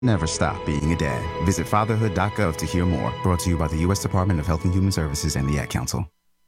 Never stop being a dad. Visit fatherhood.gov to hear more. Brought to you by the U.S. Department of Health and Human Services and the Ad Council.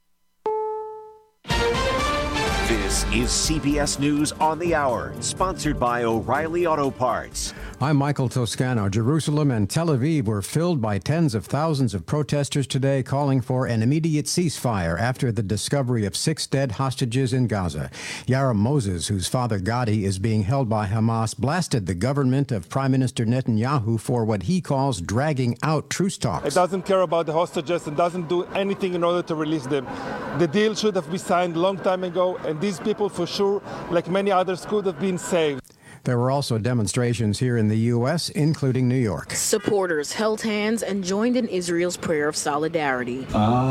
This is CBS News on the Hour, sponsored by O'Reilly Auto Parts. I'm Michael Toscano. Jerusalem and Tel Aviv were filled by tens of thousands of protesters today calling for an immediate ceasefire after the discovery of 6 dead hostages in Gaza. Yaram Moses, whose father Gadi is being held by Hamas, blasted the government of Prime Minister Netanyahu for what he calls dragging out truce talks. It doesn't care about the hostages and doesn't do anything in order to release them. The deal should have been signed a long time ago, and these people for sure, like many others, could have been saved. There were also demonstrations here in the U.S., including New York. Supporters held hands and joined in Israel's prayer of solidarity.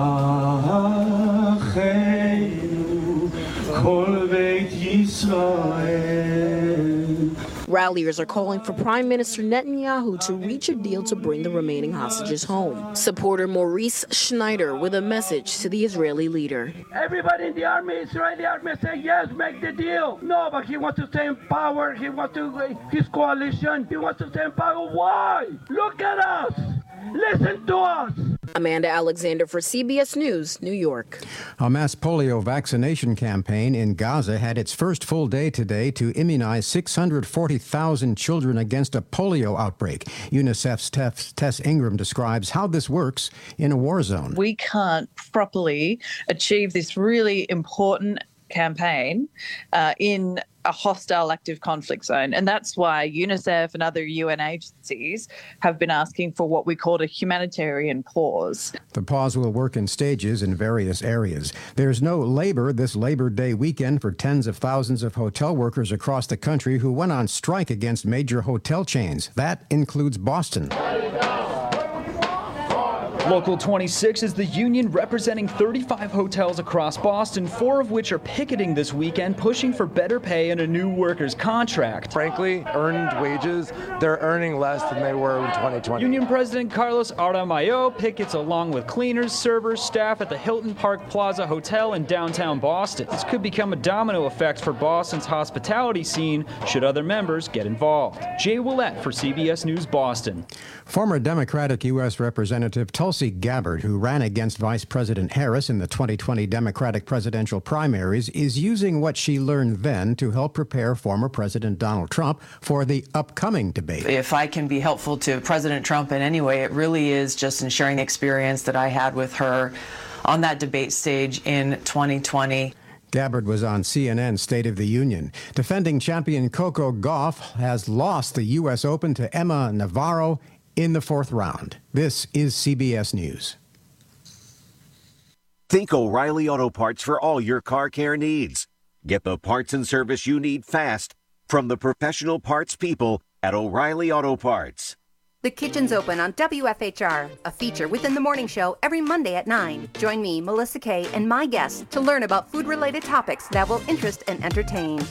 Ralliers are calling for Prime Minister Netanyahu to reach a deal to bring the remaining hostages home. Supporter Maurice Schneider with a message to the Israeli leader. Everybody in the army, Israeli army, say yes, make the deal. No, but he wants to stay in power. He wants to, his coalition, he wants to stay in power. Why? Look at us. Listen to us. Amanda Alexander for CBS News, New York. A mass polio vaccination campaign in Gaza had its first full day today to immunize 640,000 children against a polio outbreak. UNICEF's Tess Ingram describes how this works in a war zone. We can't properly achieve this really important campaign in a hostile active conflict zone. And that's why UNICEF and other UN agencies have been asking for what we call a humanitarian pause. The pause will work in stages in various areas. There's no labor this Labor Day weekend for tens of thousands of hotel workers across the country who went on strike against major hotel chains. That includes Boston. Local 26 is the union representing 35 hotels across Boston, 4 of which are picketing this weekend, pushing for better pay and a new workers' contract. Frankly, earned wages, they're earning less than they were in 2020. Union President Carlos Aramayo pickets along with cleaners, servers, staff at the Hilton Park Plaza Hotel in downtown Boston. This could become a domino effect for Boston's hospitality scene should other members get involved. Jay Willett for CBS News Boston. Former Democratic U.S. Representative Tulsi Gabbard, who ran against Vice President Harris in the 2020 Democratic presidential primaries, is using what she learned then to help prepare former President Donald Trump for the upcoming debate. If I can be helpful to President Trump in any way, it really is just in sharing the experience that I had with her on that debate stage in 2020. Gabbard was on CNN's State of the Union. Defending champion Coco Gauff has lost the U.S. Open to Emma Navarro in the 4th round. This is CBS News. Think O'Reilly Auto Parts for all your car care needs. Get the parts and service you need fast from the professional parts people at O'Reilly Auto Parts. The Kitchen's open on WFHR, a feature within the morning show every Monday at 9. Join me, Melissa Kay, and my guests to learn about food-related topics that will interest and entertain.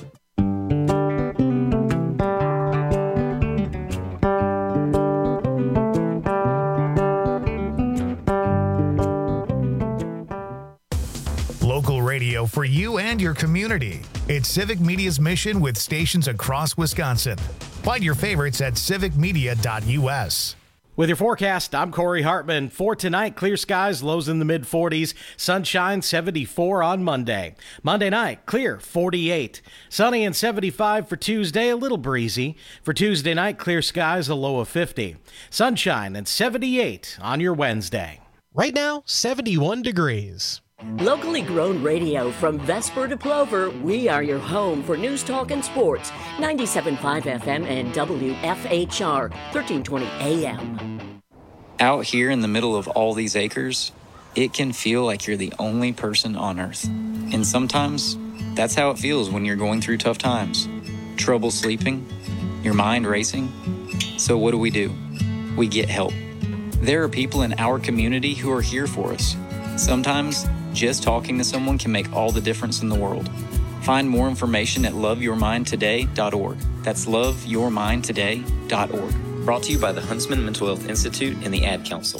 Local radio for you and your community. It's Civic Media's mission with stations across Wisconsin. Find your favorites at civicmedia.us. With your forecast, I'm Corey Hartman. For tonight, clear skies, lows in the mid-40s. Sunshine, 74 on Monday. Monday night, clear, 48. Sunny and 75 for Tuesday, a little breezy. For Tuesday night, clear skies, a low of 50. Sunshine and 78 on your Wednesday. Right now, 71 degrees. Locally grown radio from Vesper to Plover, we are your home for news, talk, and sports. 97.5 FM and WFHR, 1320 AM. Out here in the middle of all these acres, it can feel like you're the only person on Earth. And sometimes, that's how it feels when you're going through tough times. Trouble sleeping, your mind racing. So what do? We get help. There are people in our community who are here for us. Sometimes, just talking to someone can make all the difference in the world. Find more information at loveyourmindtoday.org. That's loveyourmindtoday.org. Brought to you by the Huntsman Mental Health Institute and the Ad Council.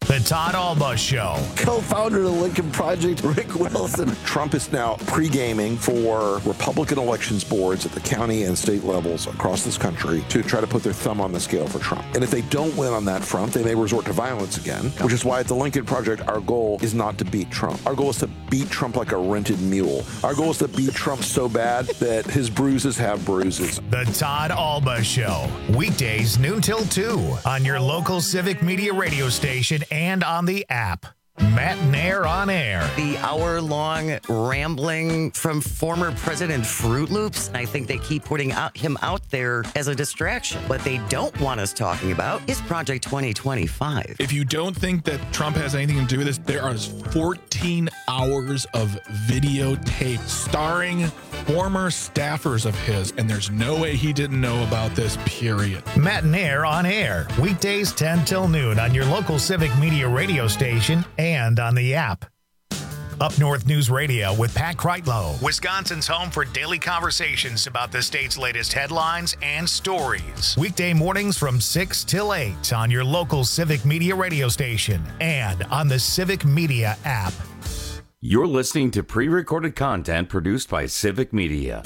The Todd Alba Show. Co-founder of the Lincoln Project, Rick Wilson. Trump is now pre-gaming for Republican elections boards at the county and state levels across this country to try to put their thumb on the scale for Trump. And if they don't win on that front, they may resort to violence again, which is why at the Lincoln Project, our goal is not to beat Trump. Our goal is to beat Trump like a rented mule. Our goal is to beat Trump so bad that his bruises have bruises. The Todd Alba Show. Weekdays noon till 2 on your local Civic Media radio station and on the app. Matt Nair on air. The hour-long rambling from former President Fruit Loops. I think they keep putting him out there as a distraction. What they don't want us talking about is Project 2025. If you don't think that Trump has anything to do with this, there are 14 hours of videotape starring former staffers of his, and there's no way he didn't know about this, period. Matt Nair on air. Weekdays 10 till noon on your local Civic Media radio station and on the app. Up North News Radio with Pat Kreitlow, Wisconsin's home for daily conversations about the state's latest headlines and stories. Weekday mornings from 6 till 8 on your local Civic Media radio station and on the Civic Media app. You're listening to pre-recorded content produced by Civic Media.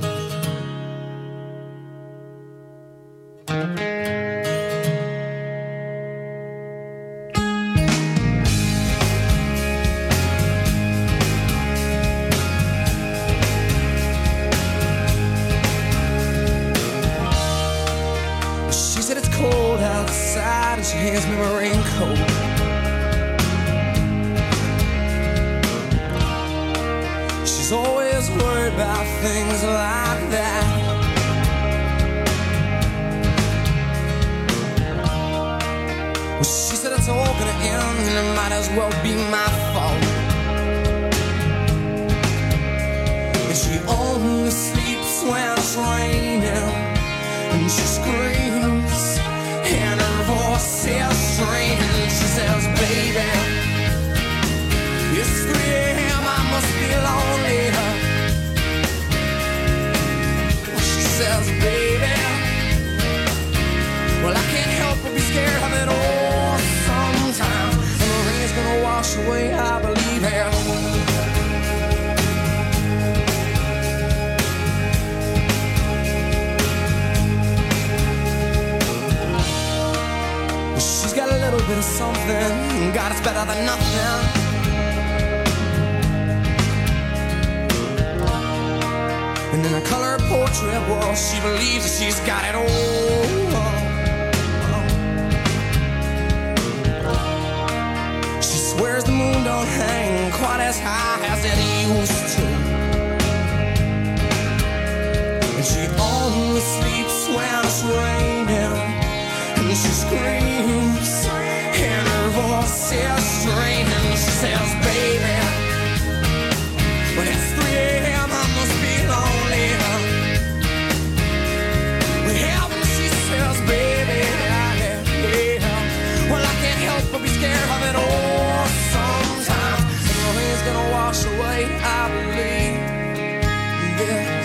She said it's cold outside and she hands me my raincoat. She's always worried about things like that. Well, she said it's all gonna end and it might as well be my fault. And she only sleeps when it's raining. And she screams, and her voice is strange. She says, baby, it's 3 a.m., I must be lonely. She says, baby, well, I can't help but be scared of it all sometimes. And the rain's gonna wash away, I believe it. Got a little bit of something, God, it's better than nothing. And in a colored portrait, well, she believes that she's got it all. She swears the moon don't hang quite as high as it used to. And she only sleeps when it's raining. And she screams, and her voice is strange. And she says, baby, when it's 3 a.m., I must be lonely. Well, when she says, baby, well, I can't help but be scared of it all sometimes. And the rain's gonna wash away, I believe this.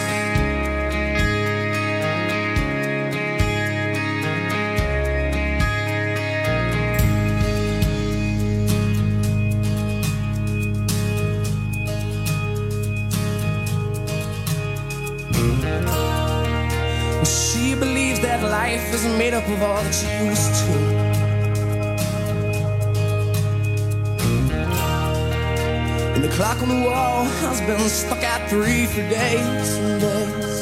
She believes that life is made up of all that you used to. And the clock on the wall has been stuck at 3 for days and days.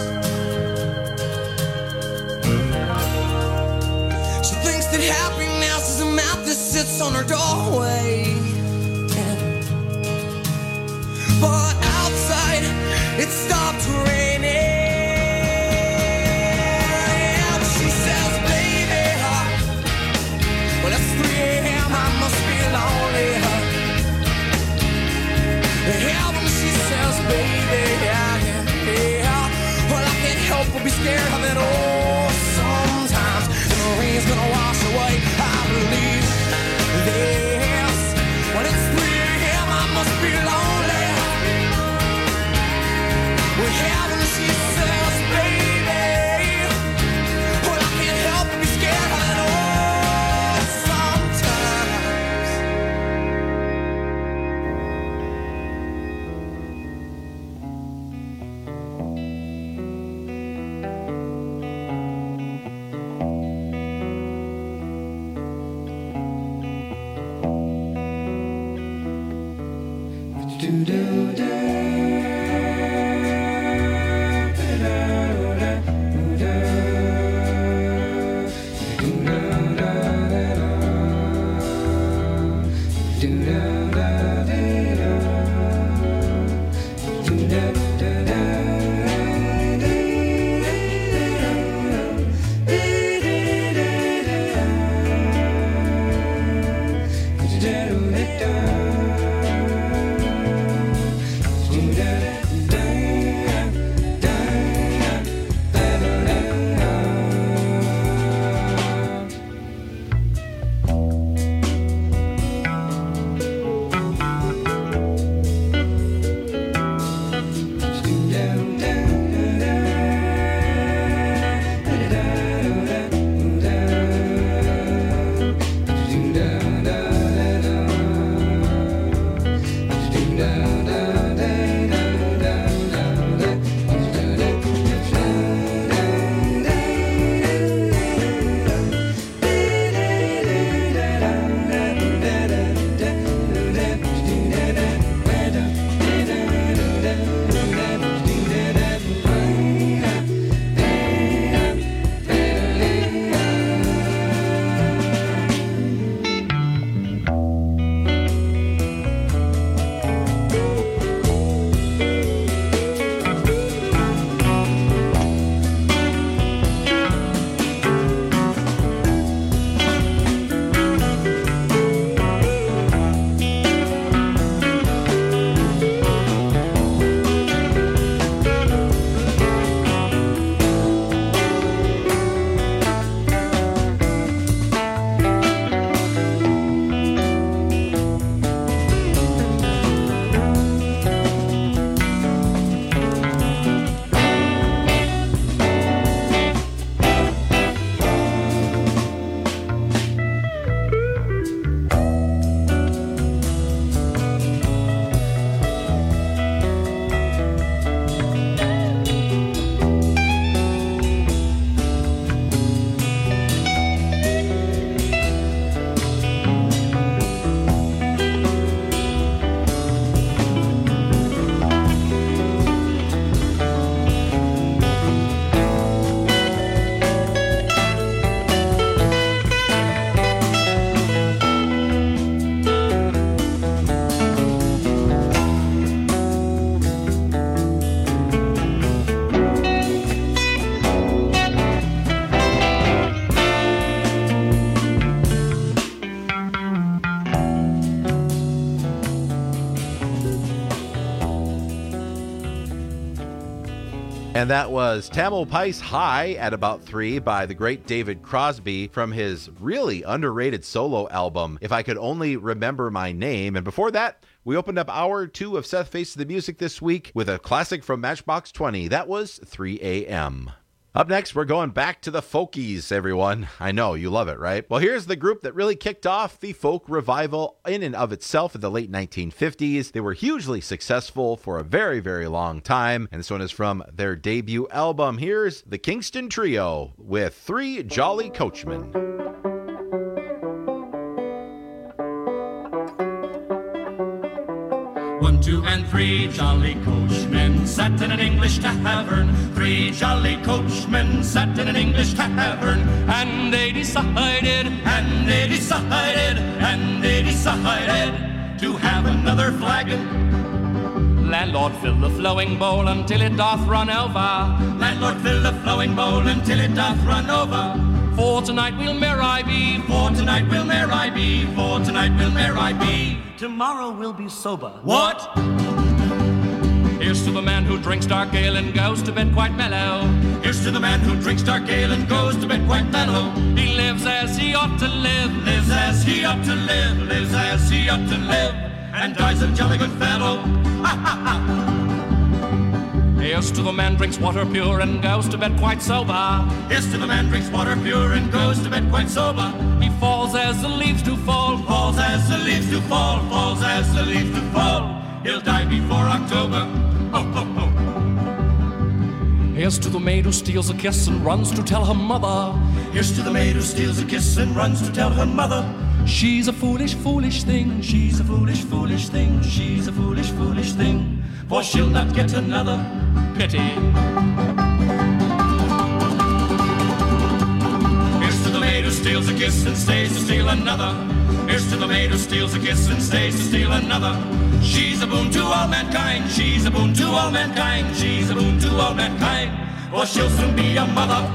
She thinks that happiness is a mouth that sits on her doorway. But outside, it stopped raining. Well, it's 3 a.m., I must be lonely. Yeah, when she says, baby, yeah. Well, I can't help but be scared of it all sometimes. And the rain's gonna wash away, I believe this. When it's 3 a.m., I must be lonely. Well, yeah, when she And that was Tamalpais High at about 3 by the great David Crosby from his really underrated solo album, If I Could Only Remember My Name. And before that, we opened up hour 2 of Seth Faces the Music this week with a classic from Matchbox 20. That was 3 a.m. Up next, we're going back to the folkies, everyone. I know, you love it, right? Well, here's the group that really kicked off the folk revival in and of itself in the late 1950s. They were hugely successful for a very, very long time, and this one is from their debut album. Here's the Kingston Trio with Three Jolly Coachmen. 1, 2, and 3 jolly coachmen sat in an English tavern. 3 jolly coachmen sat in an English tavern. And they decided to have another flagon. Landlord, fill the flowing bowl until it doth run over. Landlord, fill the flowing bowl until it doth run over. For tonight we'll merry be, for tonight we'll merry be, for tonight we'll merry be. Tomorrow we'll be sober. What? Here's to the man who drinks dark ale and goes to bed quite mellow. Here's to the man who drinks dark ale and goes to bed quite mellow. He lives as he ought to live, lives as he ought to live, lives as he ought to live, and dies a jolly good fellow. Ha ha ha! Here's to the man drinks water pure and goes to bed quite sober. Here's to the man drinks water pure and goes to bed quite sober. He falls as the leaves do fall, falls as the leaves do fall, falls as the leaves do fall. He'll die before October. Ho, ho, ho. Here's to the maid who steals a kiss and runs to tell her mother. Here's to the maid who steals a kiss and runs to tell her mother. She's a foolish, foolish thing. She's a foolish, foolish thing. She's a foolish, foolish thing. For she'll not get another pity. Here's to the maid who steals a kiss and stays to steal another. Here's to the maid who steals a kiss and stays to steal another. She's a boon to all mankind. She's a boon to all mankind. She's a boon to all mankind. For she'll soon be a mother.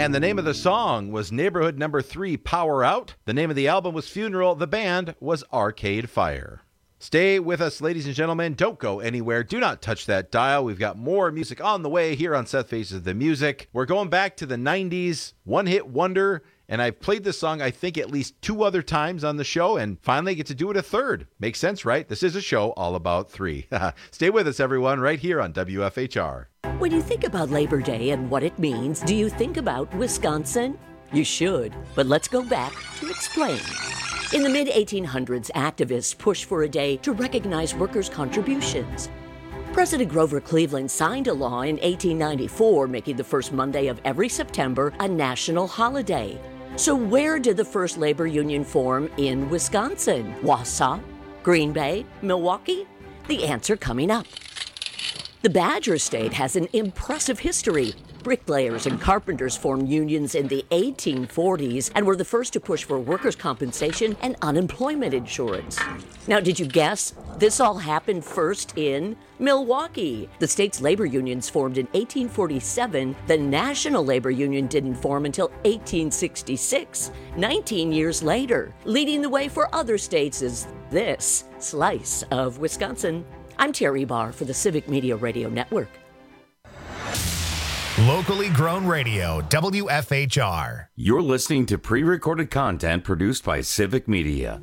And the name of the song was Neighborhood Number 3, Power Out. The name of the album was Funeral. The band was Arcade Fire. Stay with us, ladies and gentlemen. Don't go anywhere. Do not touch that dial. We've got more music on the way here on Seth Faces the Music. We're going back to the 90s, one-hit wonder, and I've played this song, I think, at least 2 other times on the show, and finally get to do it a third. Makes sense, right? This is a show all about 3. Stay with us, everyone, right here on WFHR. When you think about Labor Day and what it means, do you think about Wisconsin? You should, but let's go back to explain. In the mid-1800s, activists pushed for a day to recognize workers' contributions. President Grover Cleveland signed a law in 1894 making the first Monday of every September a national holiday. So where did the first labor union form in Wisconsin? Wausau? Green Bay? Milwaukee? The answer coming up. The Badger State has an impressive history. Bricklayers and carpenters formed unions in the 1840s and were the first to push for workers' compensation and unemployment insurance. Now, did you guess? This all happened first in Milwaukee. The state's labor unions formed in 1847. The National Labor Union didn't form until 1866, 19 years later. Leading the way for other states is this slice of Wisconsin. I'm Terry Barr for the Civic Media Radio Network. Locally grown radio, WFHR. You're listening to pre-recorded content produced by Civic Media.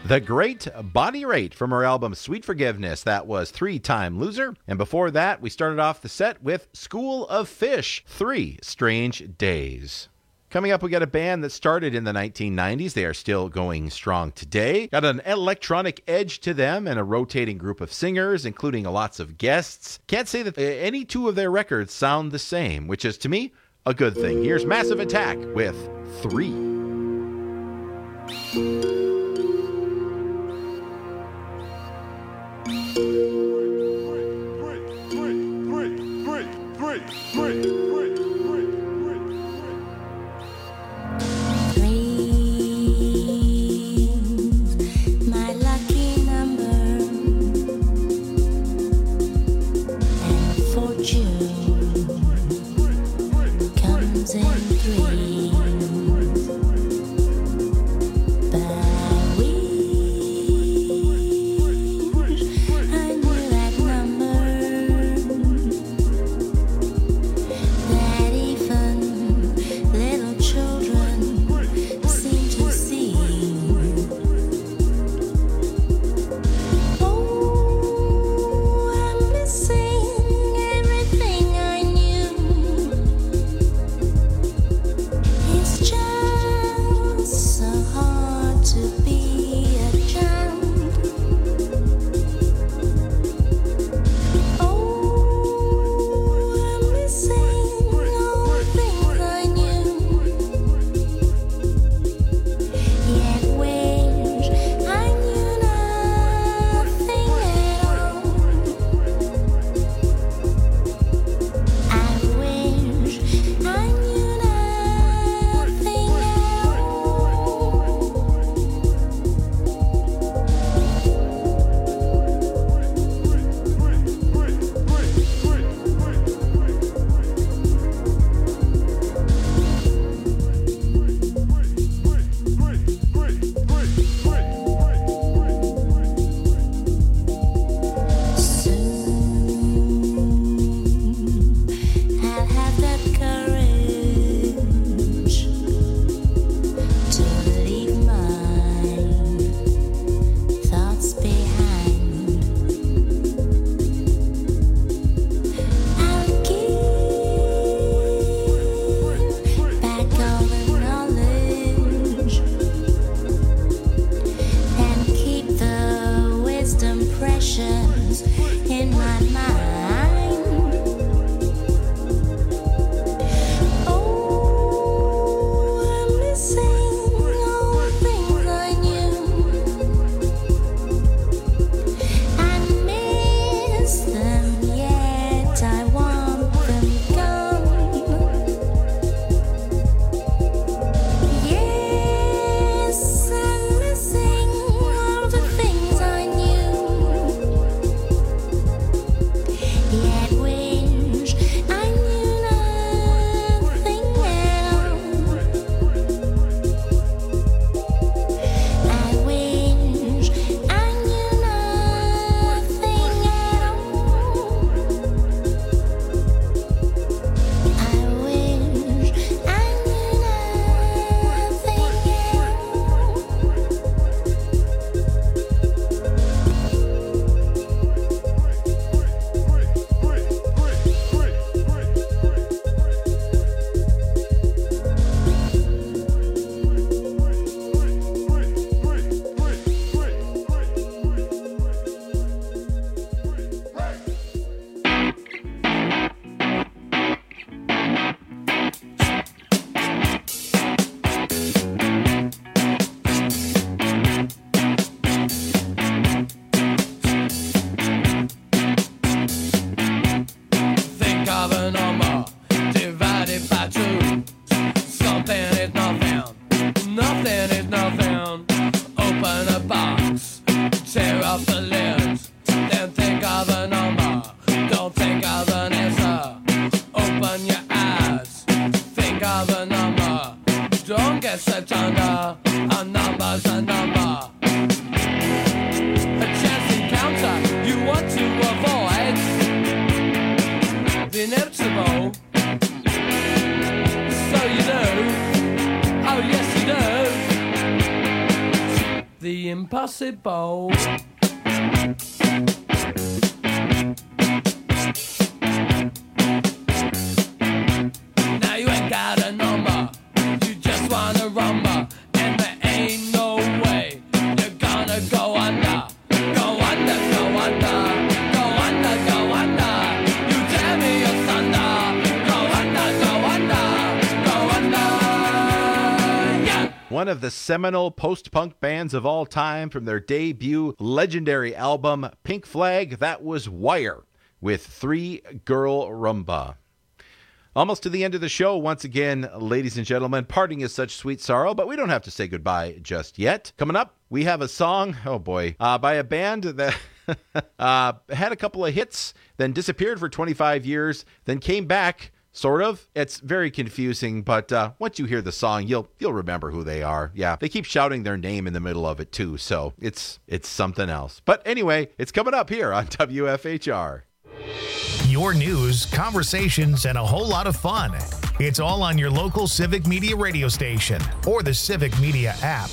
The great Bonnie Raitt from her album Sweet Forgiveness. That was 3-Time Loser. And before that, we started off the set with School of Fish, 3 Strange Days. Coming up, we got a band that started in the 1990s. They are still going strong today. Got an electronic edge to them and a rotating group of singers, including lots of guests. Can't say that any two of their records sound the same, which is, to me, a good thing. Here's Massive Attack with 3. The be impossible. Now you ain't got a number, you just wanna rumba, and there ain't no way you're gonna go under. Go under, go under, go under, go under. You tell me you're thunder. Go under, go under, go under. Yeah. One of the seminal post-punk bands of all time from their debut legendary album, Pink Flag, that was Wire, with Three Girl Rumba. Almost to the end of the show once again, ladies and gentlemen. Parting is such sweet sorrow, but we don't have to say goodbye just yet. Coming up, we have a song, oh boy, by a band that had a couple of hits, then disappeared for 25 years, then came back, sort of. It's very confusing, but once you hear the song, you'll remember who they are. Yeah, they keep shouting their name in the middle of it too, so it's something else. But anyway, it's coming up here on WFHR. Your news, conversations, and a whole lot of fun. It's all on your local Civic Media radio station or the Civic Media app.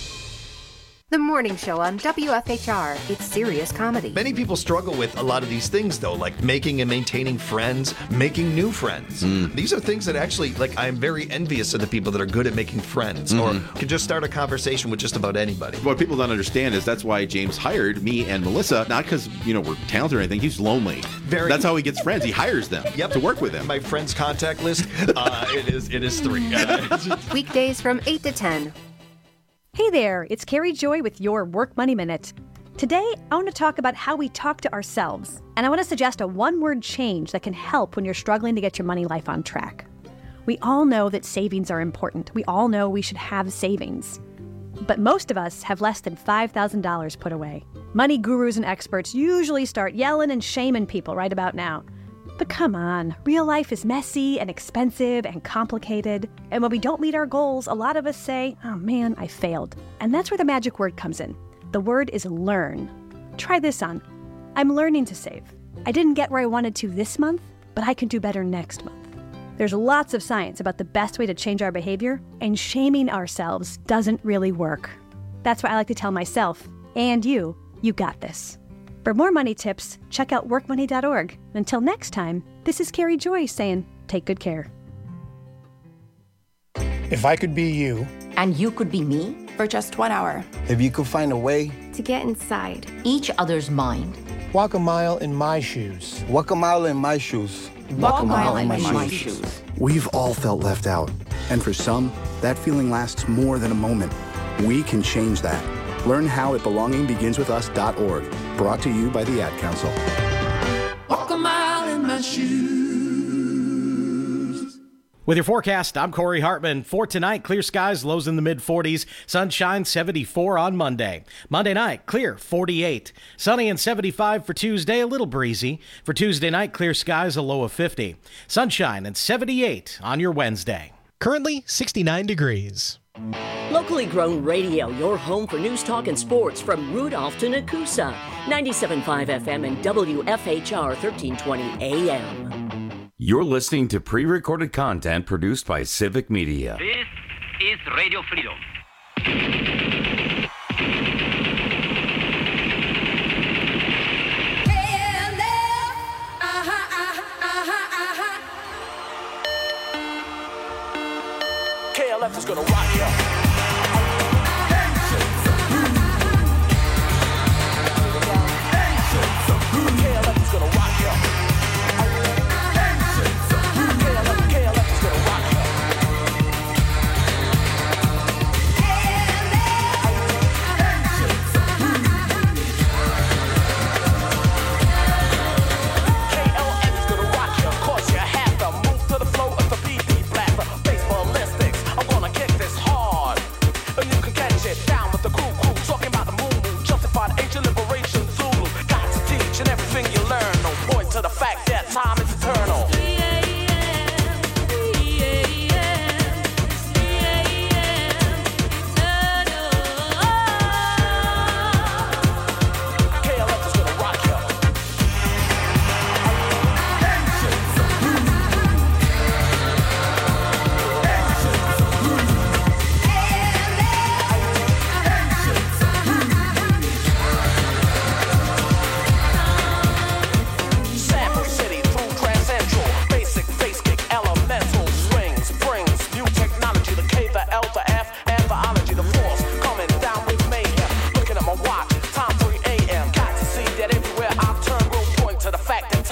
The morning show on WFHR. It's serious comedy. Many people struggle with a lot of these things, though, like making and maintaining friends, making new friends. These are things that actually, like, I'm very envious of the people that are good at making friends or can just start a conversation with just about anybody. What people don't understand is that's why James hired me and Melissa, not because, we're talented or anything. He's lonely. That's how he gets friends. He hires them to work with him. My friends' contact list, it is 3. Weekdays from 8 to 10. Hey there, it's Carrie Joy with your Work Money Minute. Today, I want to talk about how we talk to ourselves, and I want to suggest a one-word change that can help when you're struggling to get your money life on track. We all know that savings are important. We all know we should have savings. But most of us have less than $5,000 put away. Money gurus and experts usually start yelling and shaming people right about now. But come on, real life is messy and expensive and complicated. And when we don't meet our goals, a lot of us say, oh man, I failed. And that's where the magic word comes in. The word is learn. Try this on. I'm learning to save. I didn't get where I wanted to this month, but I can do better next month. There's lots of science about the best way to change our behavior, and shaming ourselves doesn't really work. That's why I like to tell myself, and you got this. For more money tips, check out workmoney.org. Until next time, this is Carrie Joy saying, take good care. If I could be you. And you could be me. For just 1 hour. If you could find a way. To get inside. Each other's mind. Walk a mile in my shoes. Walk a mile in my shoes. Walk a mile in my shoes. We've all felt left out. And for some, that feeling lasts more than a moment. We can change that. Learn how at belongingbeginswithus.org. Brought to you by the Ad Council. Walk a mile in my shoes. With your forecast, I'm Corey Hartman. For tonight, clear skies, lows in the mid-40s. Sunshine, 74 on Monday. Monday night, clear, 48. Sunny and 75 for Tuesday, a little breezy. For Tuesday night, clear skies, a low of 50. Sunshine and 78 on your Wednesday. Currently, 69 degrees. Locally grown radio, your home for news, talk, and sports from Rudolph to Nakusa. 97.5 FM and WFHR 1320 AM. You're listening to pre-recorded content produced by Civic Media. This is Radio Freedom. KLF is gonna rock you. Hard.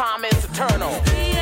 time is eternal.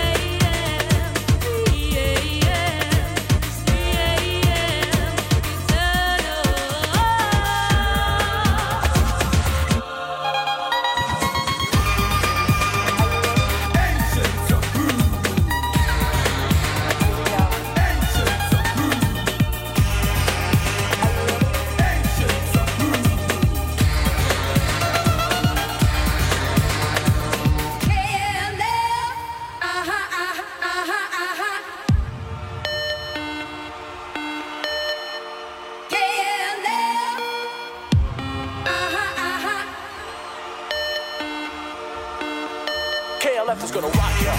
KLF is gonna rock you.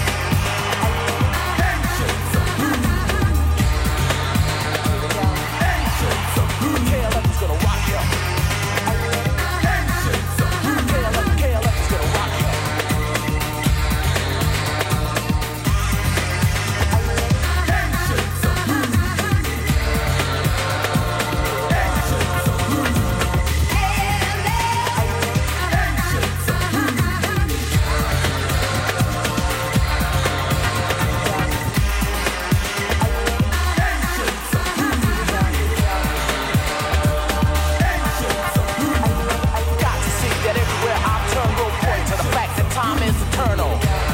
KLF is gonna rock you. KLF is gonna rock you. Time is eternal.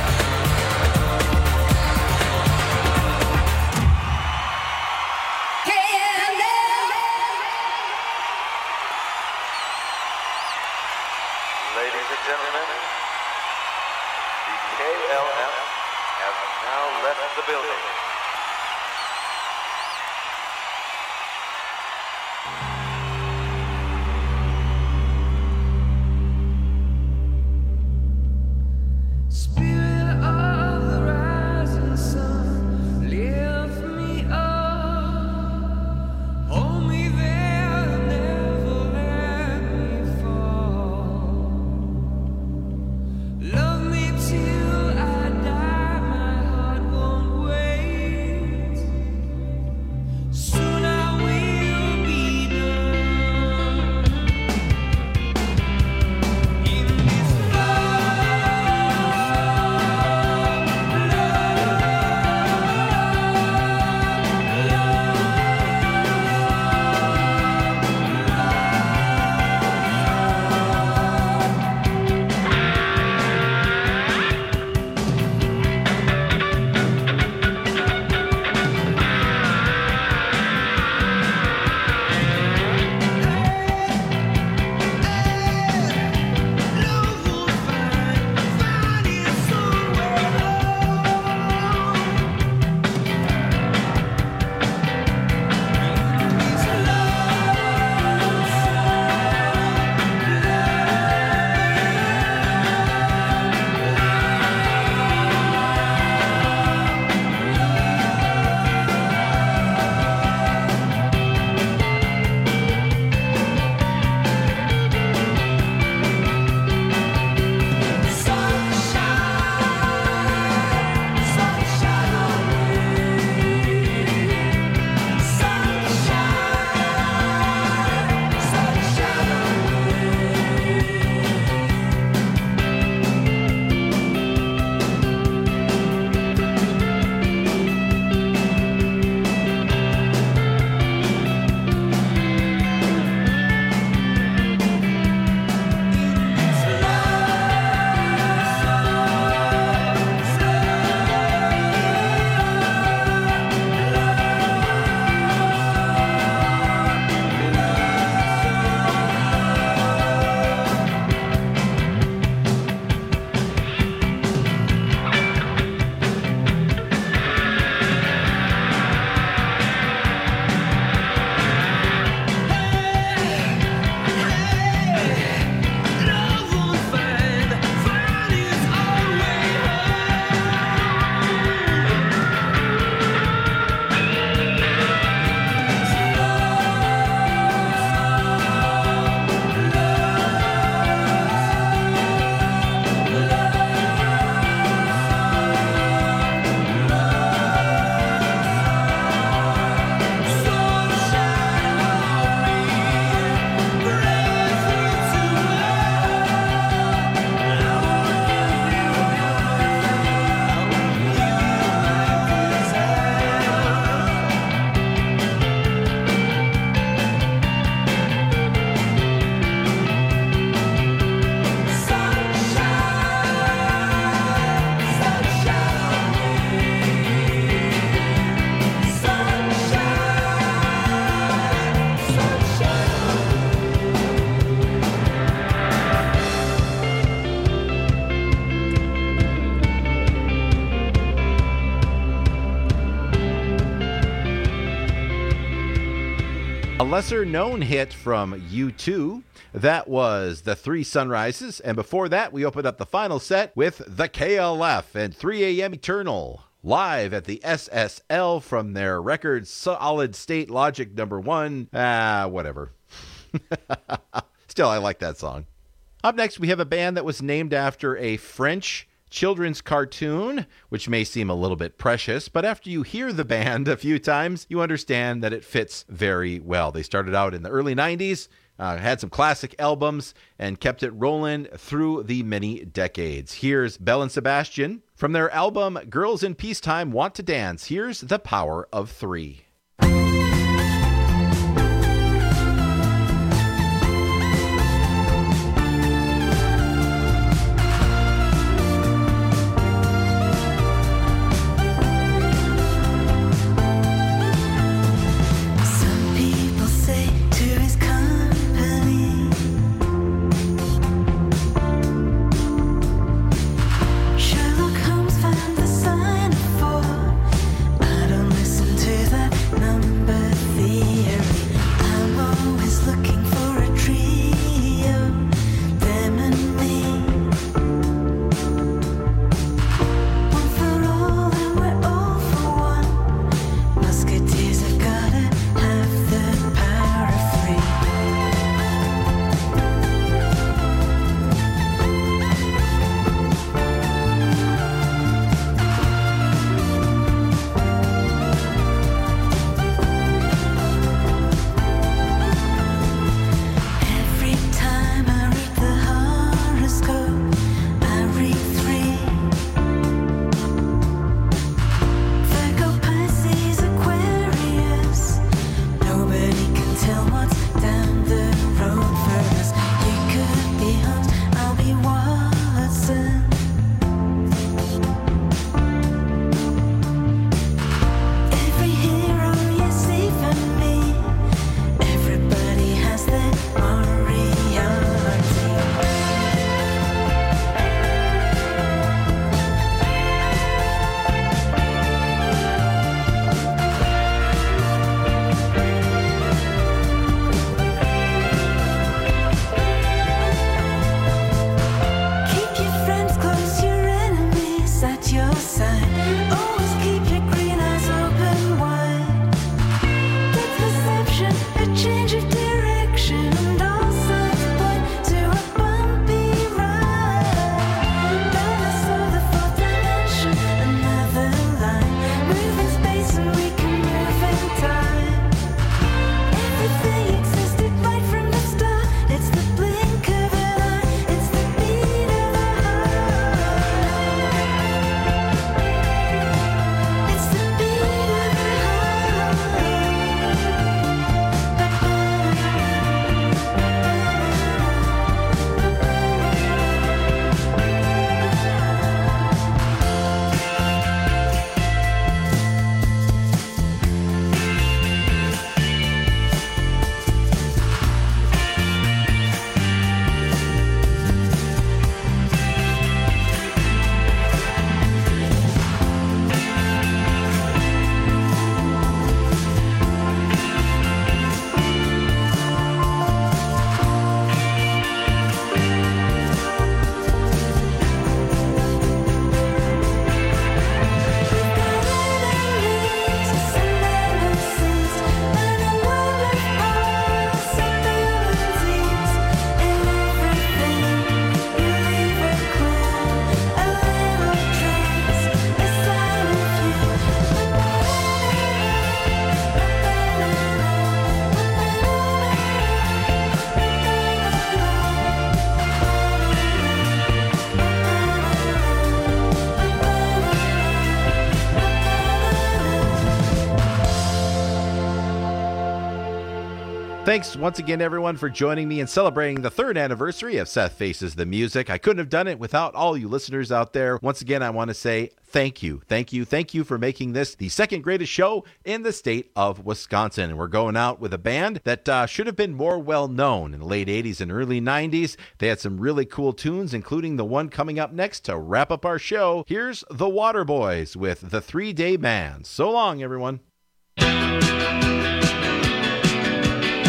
Ladies and gentlemen, the KLF have now left the building. Love me till I die, my heart won't wait. A lesser-known hit from U2, that was The Three Sunrises, and before that, we opened up the final set with The KLF and 3 AM Eternal, live at the SSL from their record Solid State Logic #1. Whatever. Still, I like that song. Up next, we have a band that was named after a French children's cartoon, which may seem a little bit precious, but after you hear the band a few times, you understand that it fits very well. They started out in the early 90s, had some classic albums, and kept it rolling through the many decades. Here's Belle and Sebastian. From their album Girls in Peacetime Want to Dance, here's The Power of Three. Thanks once again, everyone, for joining me and celebrating the 3rd anniversary of Seth Faces the Music. I couldn't have done it without all you listeners out there. Once again, I want to say thank you. Thank you. Thank you for making this the 2nd greatest show in the state of Wisconsin. And we're going out with a band that should have been more well known in the late 80s and early 90s. They had some really cool tunes, including the one coming up next to wrap up our show. Here's the Waterboys with The 3 Day Band. So long, everyone.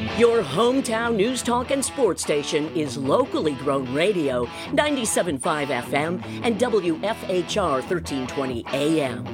Your hometown news, talk, and sports station is locally grown radio, 97.5 FM and WFHR 1320 AM.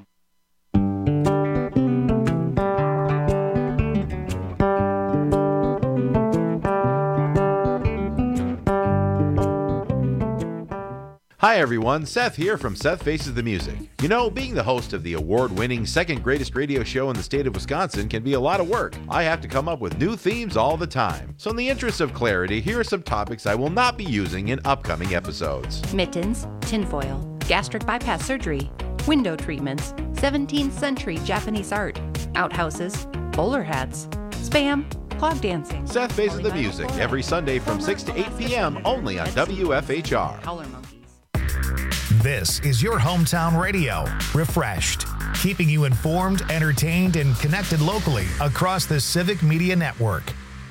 Hi everyone, Seth here from Seth Faces the Music. You know, being the host of the award-winning second greatest radio show in the state of Wisconsin can be a lot of work. I have to come up with new themes all the time. So in the interest of clarity, here are some topics I will not be using in upcoming episodes. Mittens, tinfoil, gastric bypass surgery, window treatments, 17th century Japanese art, outhouses, bowler hats, spam, clog dancing. Seth Faces the Music every Sunday from 6 to 8 p.m. only on WFHR. Howler monkeys. This is your hometown radio, refreshed, keeping you informed, entertained, and connected locally across the Civic Media Network.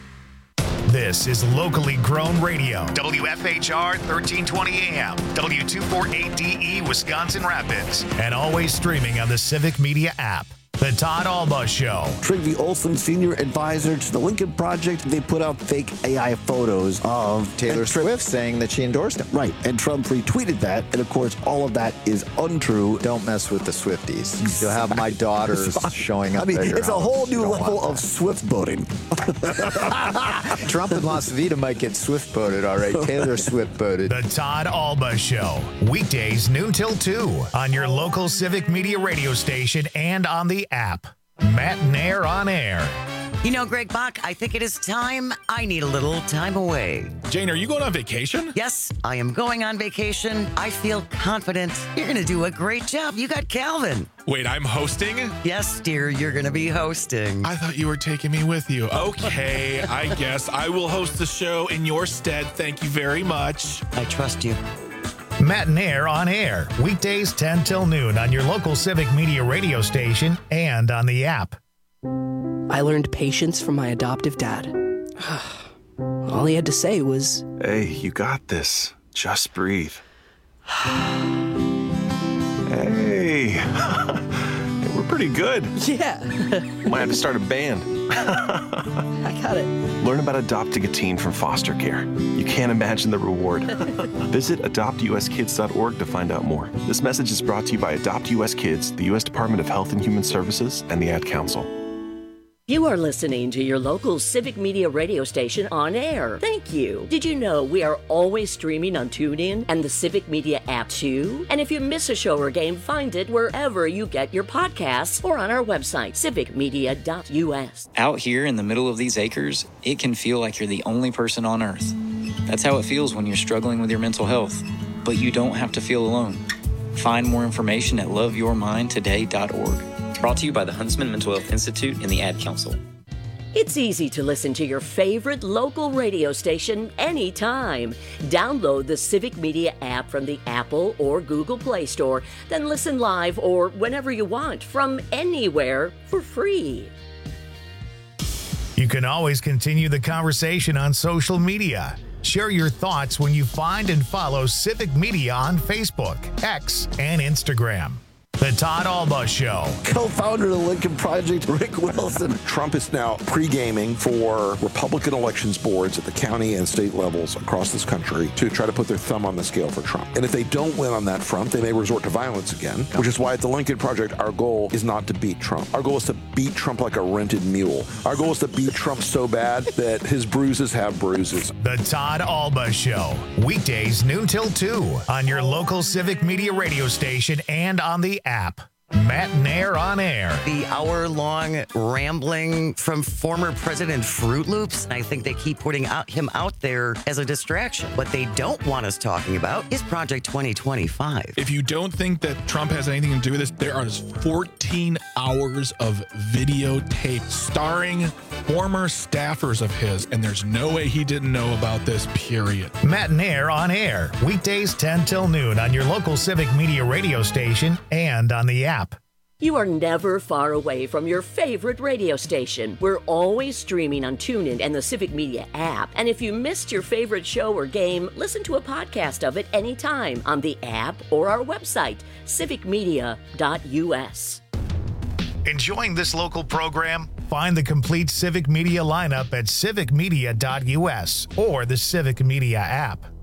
This is locally grown radio, WFHR 1320 AM, W248DE Wisconsin Rapids, and always streaming on the Civic Media app. The Todd Alba Show. Trygve Olsen, senior advisor to the Lincoln Project. They put out fake AI photos of Taylor Swift saying that she endorsed him. Right, and Trump retweeted that, and of course, all of that is untrue. Don't mess with the Swifties. You'll have my daughters showing up. I mean, at your it's a house. whole new You don't level want of Swift voting. Trump and Las Vegas might get Swift voted, all right. Taylor Swift voted. The Todd Alba Show. Weekdays noon till 2 on your local Civic Media radio station and on the app. Matt Nair on air. You know, Greg Bach, I think it is time. I need a little time away. Jane, are you going on vacation? Yes, I am going on vacation. I feel confident. You're going to do a great job. You got Calvin. Wait, I'm hosting? Yes, dear, you're going to be hosting. I thought you were taking me with you. Okay, I guess I will host the show in your stead. Thank you very much. I trust you. Matt Nair on air. Weekdays 10 till noon on your local Civic Media radio station and on the app. I learned patience from my adoptive dad. All he had to say was, "Hey, you got this. Just breathe." Hey. We're pretty good. Yeah. Might have to start a band. I got it. Learn about adopting a teen from foster care. You can't imagine the reward. Visit adoptuskids.org to find out more. This message is brought to you by Adopt US Kids, the U.S. Department of Health and Human Services, and the Ad Council. You are listening to your local Civic Media radio station on air. Thank you. Did you know we are always streaming on TuneIn and the Civic Media app too? And if you miss a show or game, find it wherever you get your podcasts or on our website, civicmedia.us. Out here in the middle of these acres, it can feel like you're the only person on earth. That's how it feels when you're struggling with your mental health. But you don't have to feel alone. Find more information at loveyourmindtoday.org. Brought to you by the Huntsman Mental Health Institute and the Ad Council. It's easy to listen to your favorite local radio station anytime. Download the Civic Media app from the Apple or Google Play Store, then listen live or whenever you want from anywhere for free. You can always continue the conversation on social media. Share your thoughts when you find and follow Civic Media on Facebook, X, and Instagram. The Todd Alba Show. Co-founder of the Lincoln Project, Rick Wilson. Trump is now pre-gaming for Republican elections boards at the county and state levels across this country to try to put their thumb on the scale for Trump. And if they don't win on that front, they may resort to violence again, which is why at the Lincoln Project, our goal is not to beat Trump. Our goal is to beat Trump like a rented mule. Our goal is to beat Trump so bad that his bruises have bruises. The Todd Alba Show. Weekdays noon till 2 on your local Civic Media radio station and on the app. Matt Nair on air. The hour-long rambling from former President Fruit Loops. I think they keep putting him out there as a distraction. What they don't want us talking about is Project 2025. If you don't think that Trump has anything to do with this, there are 14 hours of videotape starring former staffers of his, and there's no way he didn't know about this, period. Matt Nair on air. Weekdays 10 till noon on your local Civic Media radio station and on the app. You are never far away from your favorite radio station. We're always streaming on TuneIn and the Civic Media app. And if you missed your favorite show or game, listen to a podcast of it anytime on the app or our website, civicmedia.us. Enjoying this local program? Find the complete Civic Media lineup at civicmedia.us or the Civic Media app.